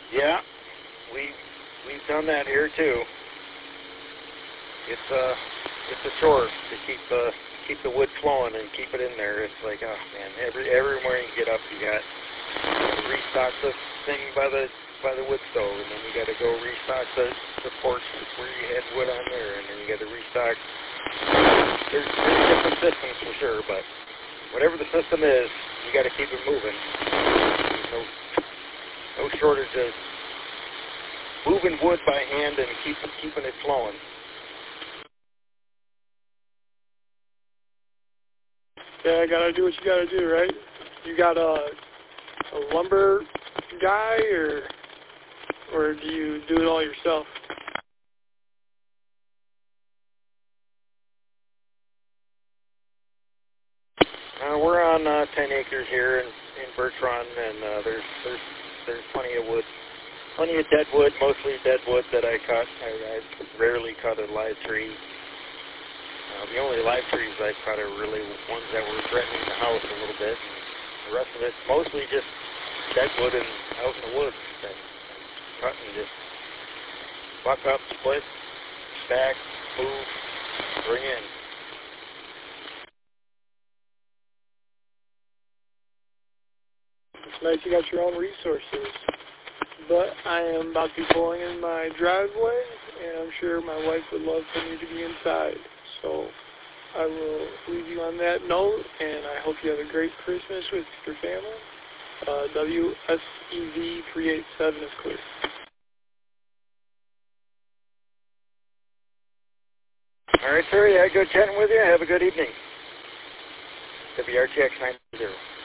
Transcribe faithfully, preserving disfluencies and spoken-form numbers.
Yeah, we we've done that here too. It's uh it's a chore to keep uh keep the wood flowing and keep it in there. It's like, oh man, every every morning you get up, you got to restock the thing by the by the wood stove, and then you got to go restock the the porch where you had wood on there, and then you got to restock. There's, there's different systems for sure, but whatever the system is, you got to keep it moving. There's no no shortage of moving wood by hand and keep keeping it flowing. Yeah, I gotta do what you gotta do, right? You got a, a lumber guy, or or do you do it all yourself? Uh, we're on uh, ten acres here in, in Birch Run, and uh, there's there's there's plenty of wood, plenty of dead wood, mostly dead wood that I cut. I, I rarely cut a live tree. Uh, the only live trees I cut are really ones that were threatening the house a little bit. And the rest of it's mostly just dead wood and out in the woods. And, and cut and just buck up, split, stack, move, bring in. It's nice you got your own resources. But I am about to be pulling in my driveway, and I'm sure my wife would love for me to be inside. So I will leave you on that note, and I hope you have a great Christmas with your family. Uh, W S E V three eight seven is clear. All right, sir. Yeah, good chatting with you. Have a good eevening. W R T X nine zero.